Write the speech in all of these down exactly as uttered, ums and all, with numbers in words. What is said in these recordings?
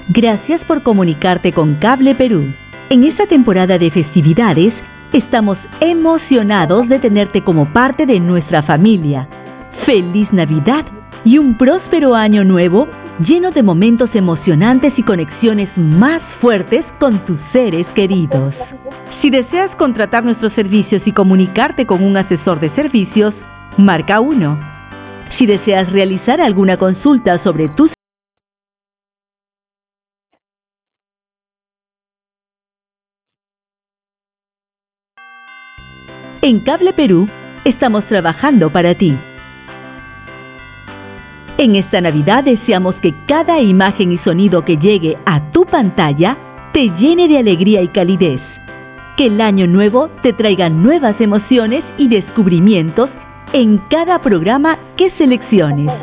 Gracias por comunicarte con Cable Perú. En esta temporada de festividades, estamos emocionados de tenerte como parte de nuestra familia. ¡Feliz Navidad y un próspero año nuevo lleno de momentos emocionantes y conexiones más fuertes con tus seres queridos! Si deseas contratar nuestros servicios y comunicarte con un asesor de servicios, marca uno. Si deseas realizar alguna consulta sobre tus En Cable Perú, estamos trabajando para ti. En esta Navidad deseamos que cada imagen y sonido que llegue a tu pantalla te llene de alegría y calidez. Que el año nuevo te traiga nuevas emociones y descubrimientos en cada programa que selecciones.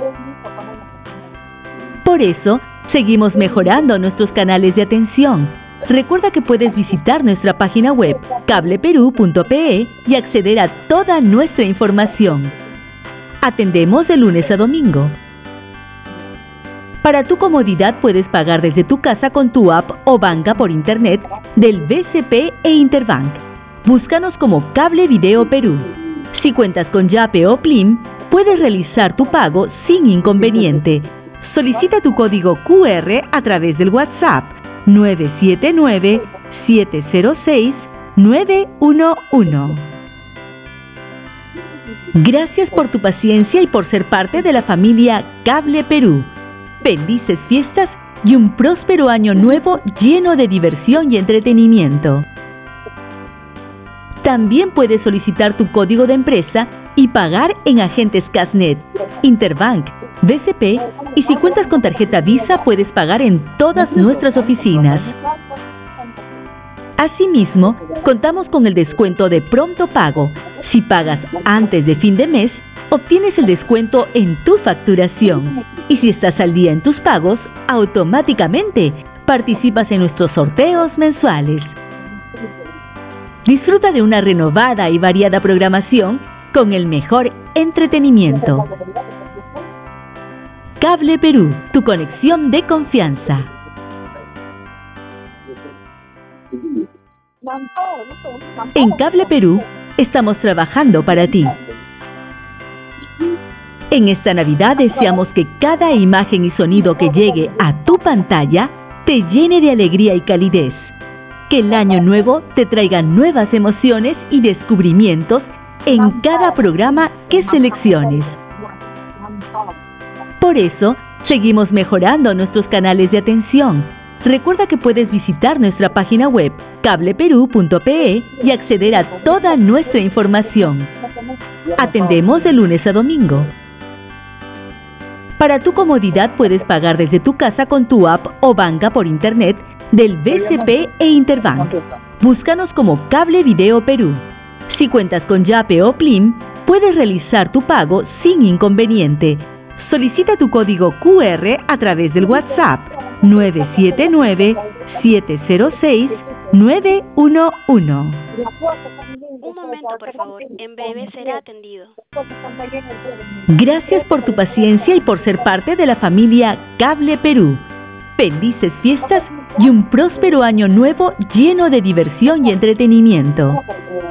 Por eso, seguimos mejorando nuestros canales de atención. Recuerda que puedes visitar nuestra página web cable perú punto pe y acceder a toda nuestra información. Atendemos de lunes a domingo. Para tu comodidad puedes pagar desde tu casa con tu app o banca por internet del B C P e Interbank. Búscanos como Cable Video Perú. Si cuentas con Yape o Plim, puedes realizar tu pago sin inconveniente. Solicita tu código Q R a través del WhatsApp nueve siete nueve, siete cero seis, nueve uno uno. Gracias por tu paciencia y por ser parte de la familia Cable Perú. Felices fiestas y un próspero año nuevo lleno de diversión y entretenimiento. También puedes solicitar tu código de empresa y pagar en agentes Casnet, Interbank, B C P y si cuentas con tarjeta Visa puedes pagar en todas nuestras oficinas. Asimismo, contamos con el descuento de pronto pago. Si pagas antes de fin de mes, obtienes el descuento en tu facturación. Y si estás al día en tus pagos, automáticamente participas en nuestros sorteos mensuales. Disfruta de una renovada y variada programación con el mejor entretenimiento. Cable Perú, tu conexión de confianza. En Cable Perú, estamos trabajando para ti. En esta Navidad deseamos que cada imagen y sonido que llegue a tu pantalla te llene de alegría y calidez. Que el año nuevo te traiga nuevas emociones y descubrimientos en cada programa que selecciones. Por eso, seguimos mejorando nuestros canales de atención. Recuerda que puedes visitar nuestra página web cable perú punto pe y acceder a toda nuestra información. Atendemos de lunes a domingo. Para tu comodidad puedes pagar desde tu casa con tu app o banca por internet del B C P e Interbank. Búscanos como Cable Video Perú. Si cuentas con Yape o Plim, puedes realizar tu pago sin inconveniente. Solicita tu código Q R a través del WhatsApp nueve siete nueve, siete cero seis, nueve uno uno. Un momento, por favor. En breve será atendido. Gracias por tu paciencia y por ser parte de la familia Cable Perú. Felices fiestas y un próspero año nuevo lleno de diversión y entretenimiento.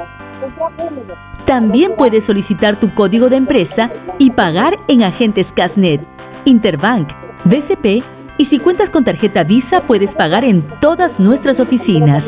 También puedes solicitar tu código de empresa y pagar en agentes Casnet, Interbank, B C P y si cuentas con tarjeta Visa puedes pagar en todas nuestras oficinas.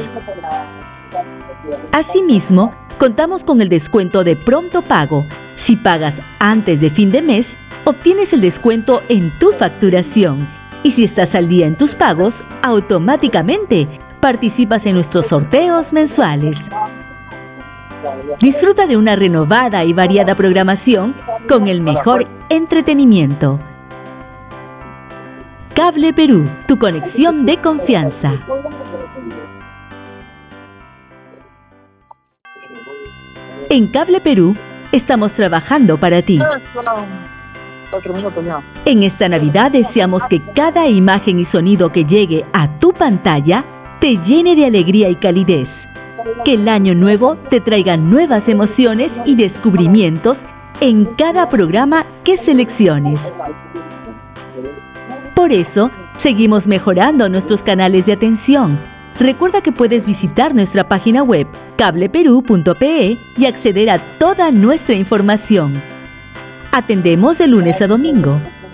Asimismo, contamos con el descuento de pronto pago. Si pagas antes de fin de mes, obtienes el descuento en tu facturación. Y si estás al día en tus pagos, automáticamente participas en nuestros sorteos mensuales. Disfruta de una renovada y variada programación con el mejor entretenimiento. Cable Perú, tu conexión de confianza. En Cable Perú, estamos trabajando para ti. En esta Navidad deseamos que cada imagen y sonido que llegue a tu pantalla te llene de alegría y calidez. Que el año nuevo te traiga nuevas emociones y descubrimientos en cada programa que selecciones. Por eso, seguimos mejorando nuestros canales de atención. Recuerda que puedes visitar nuestra página web cable perú punto pe y acceder a toda nuestra información. Atendemos de lunes a domingo.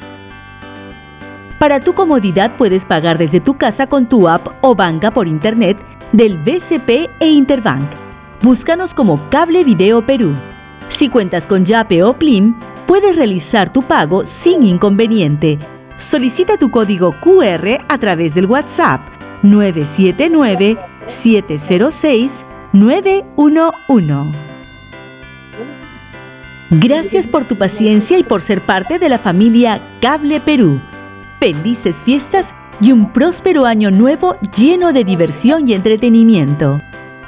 Para tu comodidad puedes pagar desde tu casa con tu app o banca por internet del B C P e Interbank. Búscanos como Cable Video Perú. Si cuentas con Yape o Plim, puedes realizar tu pago sin inconveniente. Solicita tu código Q R a través del WhatsApp nueve siete nueve, siete cero seis, nueve uno uno. Gracias por tu paciencia y por ser parte de la familia Cable Perú. Felices fiestas y un próspero año nuevo lleno de diversión y entretenimiento.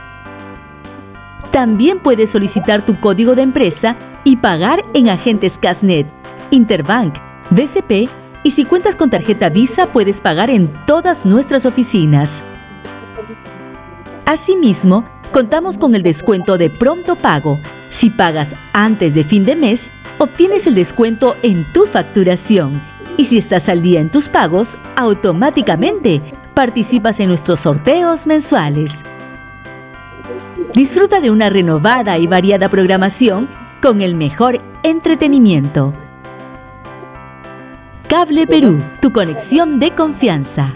También puedes solicitar tu código de empresa y pagar en agentes Casnet, Interbank, B C P y si cuentas con tarjeta Visa puedes pagar en todas nuestras oficinas. Asimismo, contamos con el descuento de pronto pago. Si pagas antes de fin de mes, obtienes el descuento en tu facturación. Y si estás al día en tus pagos, automáticamente participas en nuestros sorteos mensuales. Disfruta de una renovada y variada programación con el mejor entretenimiento. Cable Perú, tu conexión de confianza.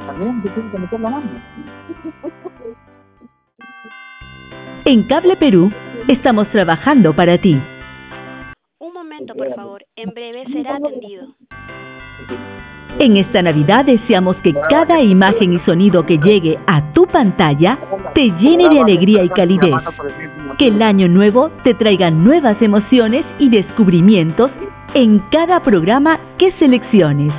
En Cable Perú, estamos trabajando para ti. Un momento, por favor. En breve será atendido. En esta Navidad deseamos que cada imagen y sonido que llegue a tu pantalla te llene de alegría y calidez. Que el año nuevo te traiga nuevas emociones y descubrimientos en cada programa que selecciones.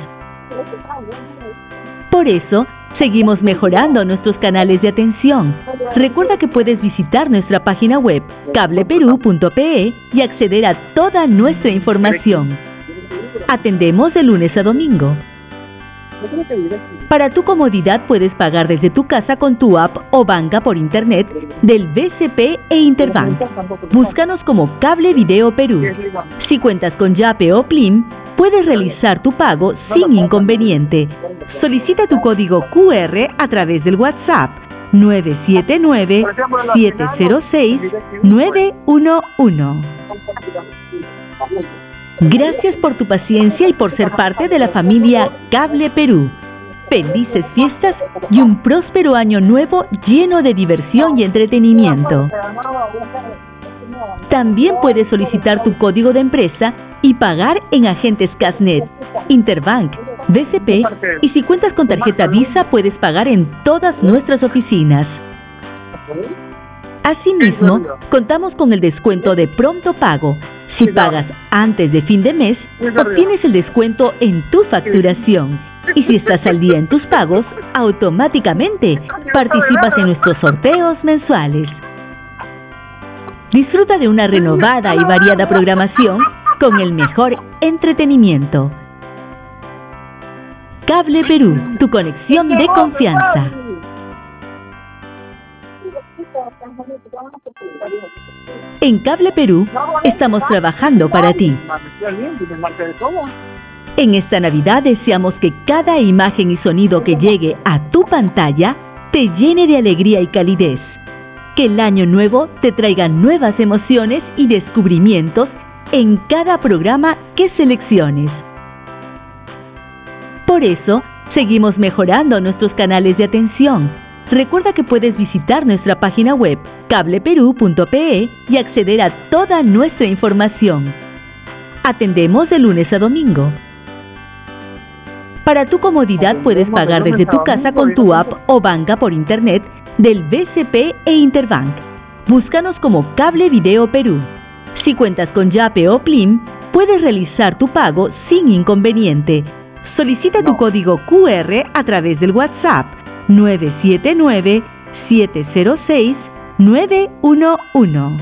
Por eso, seguimos mejorando nuestros canales de atención. Recuerda que puedes visitar nuestra página web cable perú punto pe y acceder a toda nuestra información. Atendemos de lunes a domingo. Para tu comodidad puedes pagar desde tu casa con tu app o banca por internet del B C P e Interbank. Búscanos como Cable Video Perú. Si cuentas con Yape o Plim, puedes realizar tu pago sin inconveniente. Solicita tu código Q R a través del WhatsApp nueve siete nueve, siete cero seis, nueve uno uno. Gracias por tu paciencia y por ser parte de la familia Cable Perú. Felices fiestas y un próspero año nuevo lleno de diversión y entretenimiento. También puedes solicitar tu código de empresa y pagar en agentes Casnet, Interbank, B C P y si cuentas con tarjeta Visa puedes pagar en todas nuestras oficinas. Asimismo, contamos con el descuento de pronto pago. Si pagas antes de fin de mes, obtienes el descuento en tu facturación. Y si estás al día en tus pagos, automáticamente participas en nuestros sorteos mensuales. Disfruta de una renovada y variada programación con el mejor entretenimiento. Cable Perú, tu conexión de confianza. En Cable Perú, estamos trabajando para ti. En esta Navidad deseamos que cada imagen y sonido que llegue a tu pantalla te llene de alegría y calidez. Que el año nuevo te traiga nuevas emociones y descubrimientos en cada programa que selecciones. Por eso, seguimos mejorando nuestros canales de atención. Recuerda que puedes visitar nuestra página web cable perú punto pe y acceder a toda nuestra información. Atendemos de lunes a domingo. Para tu comodidad puedes pagar desde tu casa con tu app o banca por internet del B C P e Interbank. Búscanos como Cable Video Perú. Si cuentas con Yape o Plim, puedes realizar tu pago sin inconveniente. Solicita tu código Q R a través del WhatsApp nueve siete nueve, siete cero seis, nueve uno uno.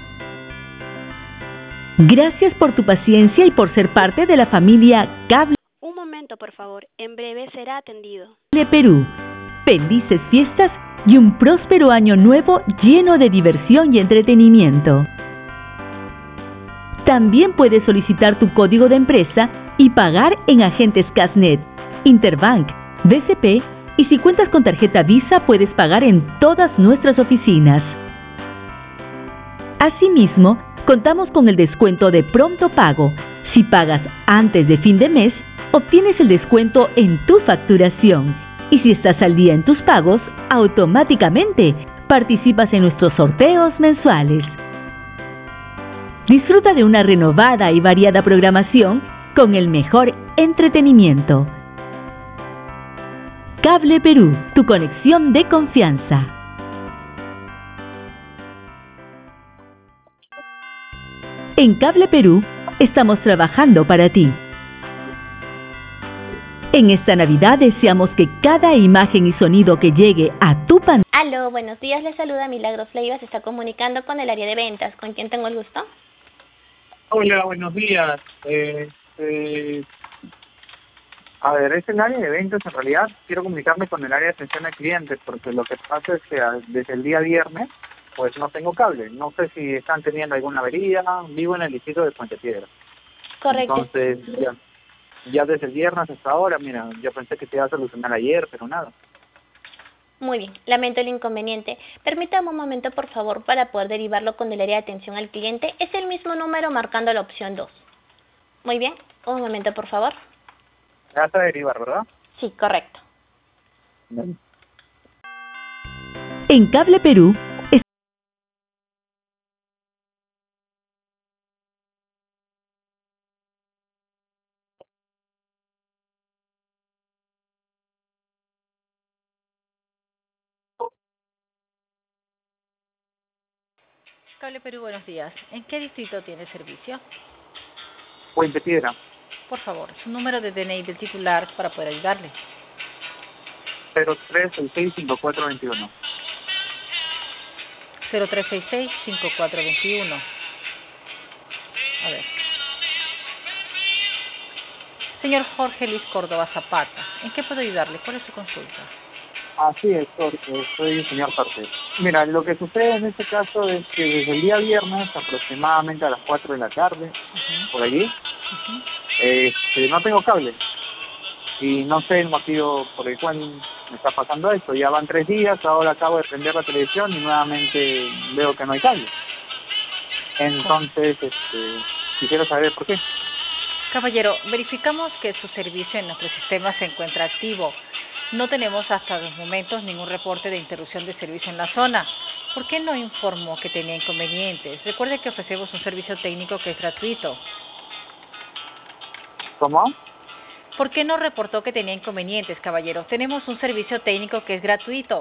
Gracias por tu paciencia y por ser parte de la familia Cable Un momento, por favor. En breve será atendido. Perú. Felices fiestas y un próspero año nuevo lleno de diversión y entretenimiento. También puedes solicitar tu código de empresa y pagar en agentes Casnet, Interbank, D C P y si cuentas con tarjeta Visa puedes pagar en todas nuestras oficinas. Asimismo, contamos con el descuento de pronto pago. Si pagas antes de fin de mes, obtienes el descuento en tu facturación. Y si estás al día en tus pagos, automáticamente participas en nuestros sorteos mensuales. Disfruta de una renovada y variada programación con el mejor entretenimiento. Cable Perú, tu conexión de confianza. En Cable Perú, estamos trabajando para ti. En esta Navidad deseamos que cada imagen y sonido que llegue a tu pantalla... Aló, buenos días, les saluda Milagros Leiva, se está comunicando con el área de ventas. ¿Con quién tengo el gusto? Hola, buenos días. Eh, eh, a ver, es el área de ventas. En realidad quiero comunicarme con el área de atención al cliente, porque lo que pasa es que desde el día viernes pues no tengo cable. No sé si están teniendo alguna avería. Vivo en el distrito de Puente Piedra. Correcto. Entonces, ya, ya desde el viernes hasta ahora, mira, yo pensé que se iba a solucionar ayer, pero nada. Muy bien, lamento el inconveniente. Permítame un momento, por favor, para poder derivarlo con el área de atención al cliente. Es el mismo número marcando la opción dos. Muy bien, un momento, por favor. Me vas a derivar, ¿verdad? Sí, correcto. Bien. En Cable Perú, Cable Perú, buenos días. ¿En qué distrito tiene servicio? Puente Piedra. Por favor, su número de D N I del titular para poder ayudarle. cero tres seis seis cinco cuatro dos uno. cero tres seis seis cinco cuatro dos uno. A ver. Señor Jorge Luis Córdoba Zapata, ¿en qué puedo ayudarle? ¿Cuál es su consulta? Así es, Jorge, soy el señor Jorge. Mira, lo que sucede en este caso es que desde el día viernes, aproximadamente a las cuatro de la tarde, Uh-huh. por allí, Uh-huh. este, no tengo cable. Y no sé el motivo por el cual me está pasando esto. Ya van tres días, ahora acabo de prender la televisión y nuevamente veo que no hay cable. Entonces, este, quisiera saber por qué. Caballero, verificamos que su servicio en nuestro sistema se encuentra activo. No tenemos hasta los momentos ningún reporte de interrupción de servicio en la zona. ¿Por qué no informó que tenía inconvenientes? Recuerde que ofrecemos un servicio técnico que es gratuito. ¿Cómo? ¿Por qué no reportó que tenía inconvenientes, caballero? Tenemos un servicio técnico que es gratuito.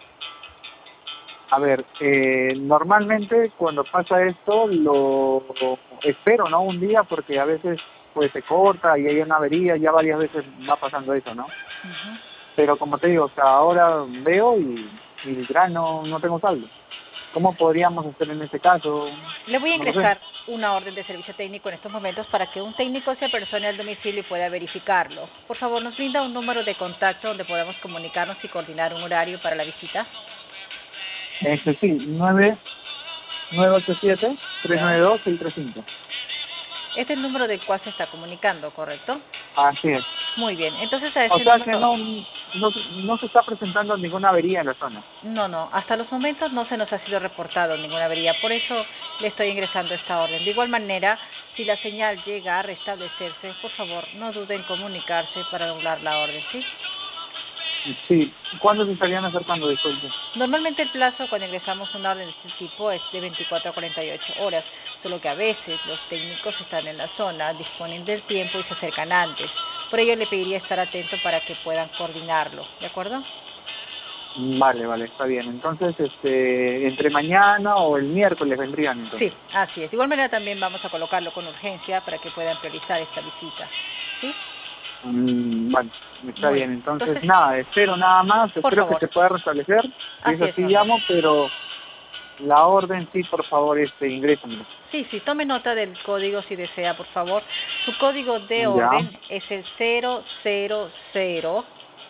A ver, eh, normalmente cuando pasa esto lo espero, ¿no? Un día, porque a veces pues se corta y hay una avería, ya varias veces va pasando eso, ¿no? Uh-huh. Pero como te digo, o sea, ahora veo y, y ya no, no tengo saldo. ¿Cómo podríamos hacer en este caso? Le voy a No lo sé. ingresar una orden de servicio técnico en estos momentos para que un técnico se apersone al domicilio y pueda verificarlo. Por favor, ¿nos brinda un número de contacto donde podamos comunicarnos y coordinar un horario para la visita? Este sí, nueve nueve ocho siete tres nueve dos seis tres cinco. Este es el número del cual se está comunicando, ¿correcto? Así es. Muy bien, entonces a ese O sea número... que no, no, no se está presentando ninguna avería en la zona. No, no, hasta los momentos no se nos ha sido reportado ninguna avería, por eso le estoy ingresando esta orden. De igual manera, si la señal llega a restablecerse, por favor, no duden en comunicarse para anular la orden, ¿sí? Sí. ¿Cuándo se estarían acercando? Disculpe. Normalmente el plazo cuando ingresamos una orden de este tipo es de veinticuatro a cuarenta y ocho horas, solo que a veces los técnicos están en la zona, disponen del tiempo y se acercan antes. Por ello le pediría estar atento para que puedan coordinarlo, ¿de acuerdo? Vale, vale, está bien. Entonces, este, entre mañana o el miércoles vendrían entonces. Sí, así es. De igual manera también vamos a colocarlo con urgencia para que puedan priorizar esta visita, ¿sí? Mm, vale, está Muy bien. bien. Entonces, Entonces, nada, espero nada más. por Espero favor. que se pueda restablecer. Si Así es es, así, Manuel. llamo, pero la orden sí, por favor, este, ingrésenlo. Sí, sí, tome nota del código si desea, por favor. Su código de Ya, orden es el cero cero cero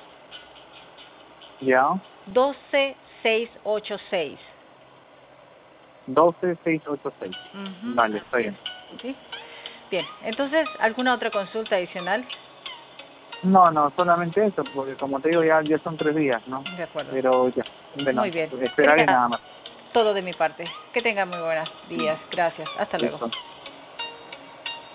ya. doce seis ocho seis. doce seis ocho seis. Uh-huh. Vale, está Así bien. es. ¿Sí? Bien, entonces, ¿alguna otra consulta adicional? No, no, solamente eso, porque como te digo, ya, ya son tres días, ¿no? De acuerdo. Pero ya, bueno, Muy bien. esperar y Sería nada más. todo de mi parte. Que tenga muy buenos días. Gracias. Hasta luego. Listo.